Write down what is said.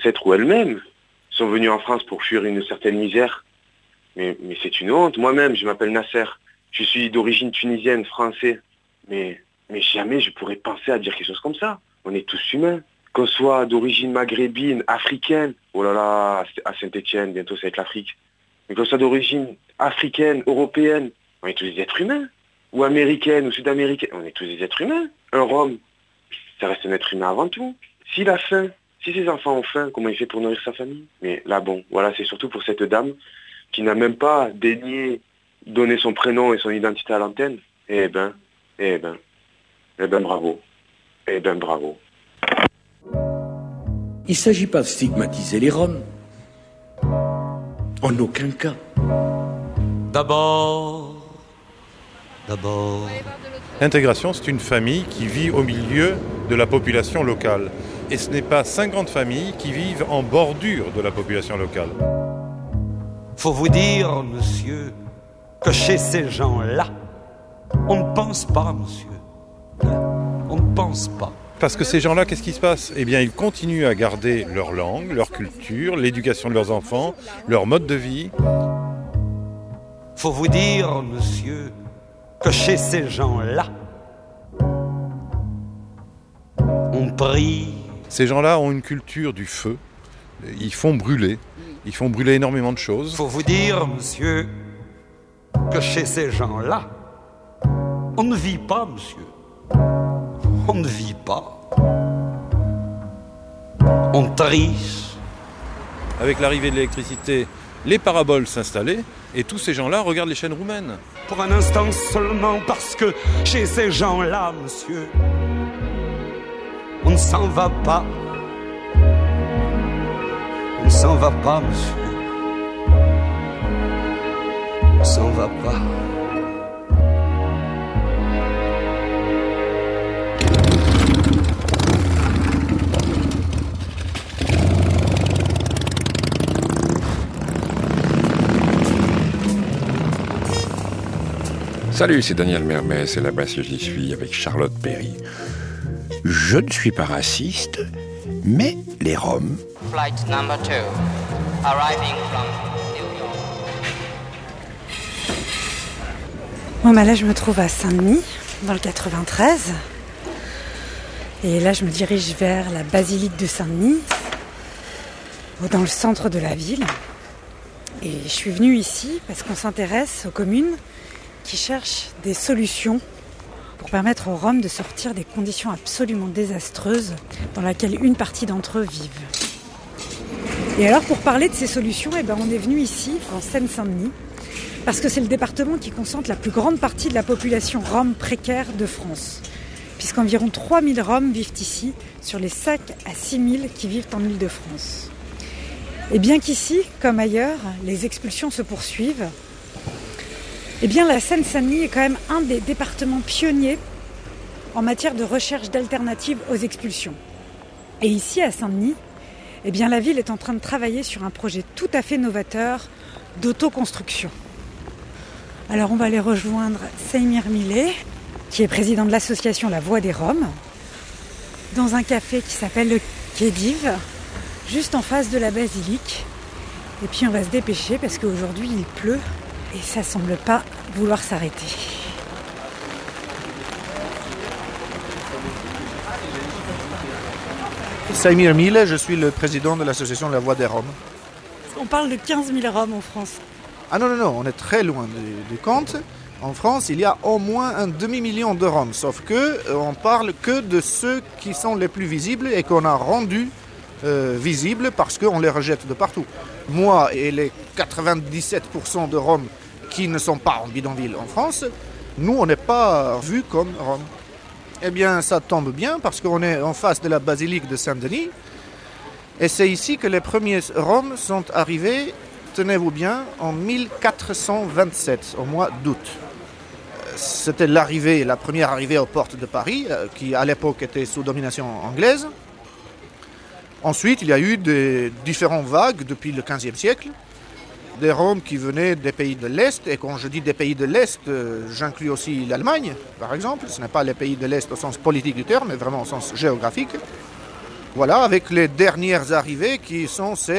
ancêtres ou elles-mêmes sont venus en France pour fuir une certaine misère. Mais c'est une honte. Moi-même, je m'appelle Nasser. Je suis d'origine tunisienne, français. Mais jamais je pourrais penser à dire quelque chose comme ça. On est tous humains. Qu'on soit d'origine maghrébine, africaine. Oh là là, à Saint-Étienne, bientôt ça va être l'Afrique. Mais qu'on soit d'origine africaine, européenne, on est tous des êtres humains. Ou américaine, ou sud-américaine, on est tous des êtres humains. Un Rome, ça reste un être humain avant tout. S'il a faim, si ses enfants ont faim, comment il fait pour nourrir sa famille? Mais là, bon, voilà, c'est surtout pour cette dame qui n'a même pas daigné donner son prénom et son identité à l'antenne. Eh ben, bravo. Eh ben, bravo. Il ne s'agit pas de stigmatiser les Roms. En aucun cas. D'abord. L'intégration, c'est une famille qui vit au milieu de la population locale. Et ce n'est pas 50 familles qui vivent en bordure de la population locale. Faut vous dire, monsieur, que chez ces gens-là, on ne pense pas, monsieur. On ne pense pas. Parce que ces gens-là, qu'est-ce qui se passe? Eh bien, ils continuent à garder leur langue, leur culture, l'éducation de leurs enfants, leur mode de vie. Faut vous dire, monsieur, que chez ces gens-là, on prie. Ces gens-là ont une culture du feu. Ils font brûler énormément de choses. Faut vous dire, monsieur, que chez ces gens-là, on ne vit pas, monsieur. On ne vit pas. On triche. Avec l'arrivée de l'électricité, les paraboles s'installaient et tous ces gens-là regardent les chaînes roumaines. Pour un instant seulement, parce que chez ces gens-là, monsieur, on ne s'en va pas. On ne s'en va pas, monsieur. On ne s'en va pas. Salut, c'est Daniel Mermès et là-bas si j'y suis avec Charlotte Perry. Je ne suis pas raciste, mais les Roms... Flight number 2, arriving from New York. Bon, là, je me trouve à Saint-Denis, dans le 93. Et là, je me dirige vers la basilique de Saint-Denis, dans le centre de la ville. Et je suis venue ici parce qu'on s'intéresse aux communes qui cherchent des solutions pour permettre aux Roms de sortir des conditions absolument désastreuses dans lesquelles une partie d'entre eux vivent. Et alors, pour parler de ces solutions, on est venu ici, en Seine-Saint-Denis, parce que c'est le département qui concentre la plus grande partie de la population Rom précaire de France, puisqu'environ 3000 Roms vivent ici, sur les 5 à 6000 qui vivent en Île-de-France. Et bien qu'ici, comme ailleurs, les expulsions se poursuivent, la Seine-Saint-Denis est quand même un des départements pionniers en matière de recherche d'alternatives aux expulsions. Et ici, à Saint-Denis, la ville est en train de travailler sur un projet tout à fait novateur d'autoconstruction. Alors on va aller rejoindre Saïmir Millet, qui est président de l'association La Voix des Roms, dans un café qui s'appelle le Khedive, juste en face de la basilique. Et puis on va se dépêcher parce qu'aujourd'hui il pleut et ça semble pas vouloir s'arrêter. Saïmir Millet, je suis le président de l'association La Voix des Roms. On parle de 15 000 Roms en France. Ah non, on est très loin du compte. En France, il y a au moins un demi-million de Roms, sauf que on parle que de ceux qui sont les plus visibles et qu'on a rendus visibles parce qu'on les rejette de partout. Moi et les 97% de Roms qui ne sont pas en bidonville en France, nous, on n'est pas vus comme Roms. Eh bien, ça tombe bien parce qu'on est en face de la basilique de Saint-Denis et c'est ici que les premiers Roms sont arrivés, tenez-vous bien, en 1427, au mois d'août. C'était la première arrivée aux portes de Paris, qui à l'époque était sous domination anglaise. Ensuite, il y a eu des différentes vagues depuis le XVe siècle. Des Roms qui venaient des pays de l'Est, et quand je dis des pays de l'Est, j'inclus aussi l'Allemagne, par exemple. Ce n'est pas les pays de l'Est au sens politique du terme, mais vraiment au sens géographique. Voilà, avec les dernières arrivées qui sont celles